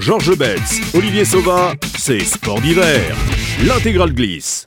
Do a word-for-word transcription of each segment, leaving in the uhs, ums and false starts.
Georges Betz, Olivier Sauvin, c'est Sport d'hiver. L'intégrale glisse.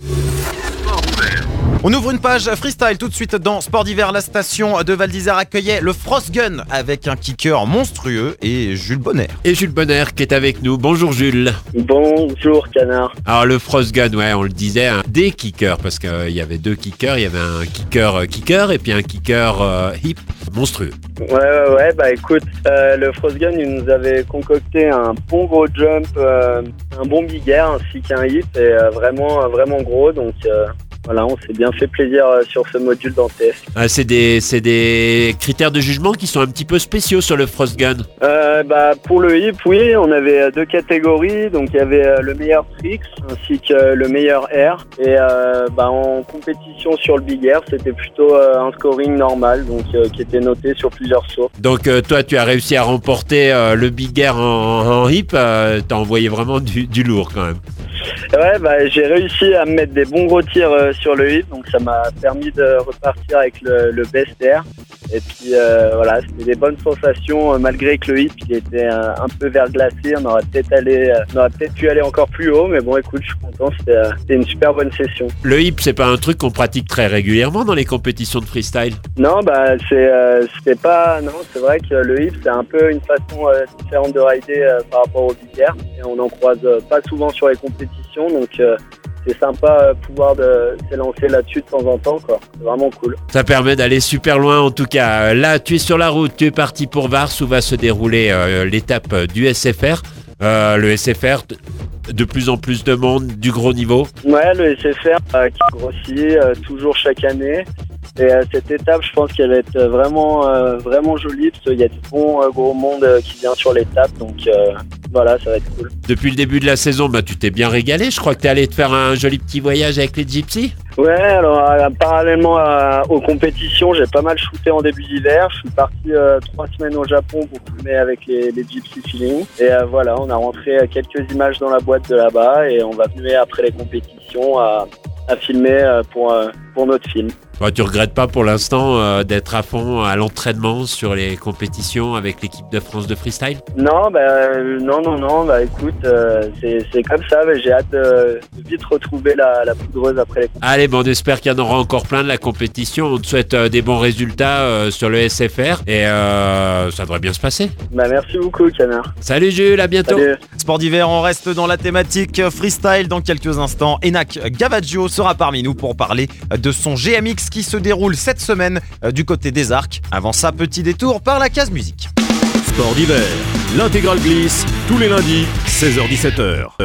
On ouvre une page freestyle tout de suite dans Sport d'hiver. La station de Val d'Isère accueillait le Frost Gun avec un kicker monstrueux et Jules Bonner. Et Jules Bonner qui est avec nous. Bonjour Jules. Bonjour Canard. Alors le Frost Gun, ouais, on le disait, hein, des kickers, parce qu'il euh, y avait deux kickers. Il y avait un kicker euh, kicker et puis un kicker euh, hip monstrueux. Ouais, ouais, ouais, bah écoute, euh, le Frost Gun, il nous avait concocté un bon gros jump, euh, un bon big air ainsi qu'un hip, et euh, vraiment, vraiment gros, donc... Euh... Voilà, on s'est bien fait plaisir sur ce module dans T F. Ah, c'est des, c'est des critères de jugement qui sont un petit peu spéciaux sur le Frost Gun. Euh, bah, pour le hip, oui, on avait deux catégories. Donc, il y avait le meilleur tricks ainsi que le meilleur air. Et euh, bah, en compétition sur le big air, c'était plutôt euh, un scoring normal, donc euh, qui était noté sur plusieurs sauts. Donc, euh, toi, tu as réussi à remporter euh, le big air en, en hip. Euh, t'as envoyé vraiment du, du lourd quand même. Ouais, bah, j'ai réussi à me mettre des bons gros tirs euh, sur le hip, donc ça m'a permis de repartir avec le, le best air. Et puis euh, voilà, c'était des bonnes sensations, euh, malgré que le hip il était euh, un peu verglacé. On aurait peut-être allé, euh, on aurait peut-être pu aller encore plus haut, mais bon, écoute, je suis content. C'était, euh, c'était une super bonne session. Le hip, c'est pas un truc qu'on pratique très régulièrement dans les compétitions de freestyle. Non, bah c'est, euh, c'était pas, non, c'est vrai que le hip c'est un peu une façon euh, différente de rider euh, par rapport au big air. Et on en croise euh, pas souvent sur les compétitions, donc. Euh, C'est sympa de pouvoir de s'élancer là-dessus de temps en temps, quoi. C'est vraiment cool. Ça permet d'aller super loin en tout cas. Là, tu es sur la route, tu es parti pour Vars où va se dérouler euh, l'étape du S F R. Euh, le S F R, de plus en plus de monde, du gros niveau. Ouais, le S F R euh, qui grossit euh, toujours chaque année. Et euh, cette étape, je pense qu'elle va être vraiment, euh, vraiment jolie parce qu'il y a du bon euh, gros monde euh, qui vient sur l'étape. Donc euh, voilà, ça va être cool. Depuis le début de la saison, bah, tu t'es bien régalé. Je crois que tu es allé te faire un joli petit voyage avec les Gypsies. Ouais, alors euh, parallèlement à, aux compétitions, j'ai pas mal shooté en début d'hiver. Je suis parti euh, trois semaines au Japon pour filmer avec les, les Gypsy Feeling. Et euh, voilà, on a rentré quelques images dans la boîte de là-bas et on va venir après les compétitions à, à filmer euh, pour, euh, pour notre film. Bah, tu regrettes pas pour l'instant euh, d'être à fond à l'entraînement sur les compétitions avec l'équipe de France de freestyle? Non, bah, euh, non, non, non. Bah écoute, euh, c'est, c'est comme ça. Mais j'ai hâte de, de vite retrouver la, la poudreuse après les compétitions. Allez, bon, on espère qu'il y en aura encore plein de la compétition. On te souhaite euh, des bons résultats euh, sur le S F R et euh, ça devrait bien se passer. Bah merci beaucoup, Canard. Salut Jules, à bientôt. Salut. Sport d'hiver, on reste dans la thématique freestyle. Dans quelques instants, Enak Gavaggio sera parmi nous pour parler de son G M X qui se déroule cette semaine du côté des Arcs. Avant ça, petit détour par la case musique. Sport d'hiver. L'intégrale glisse tous les lundis, seize heures dix-sept heures.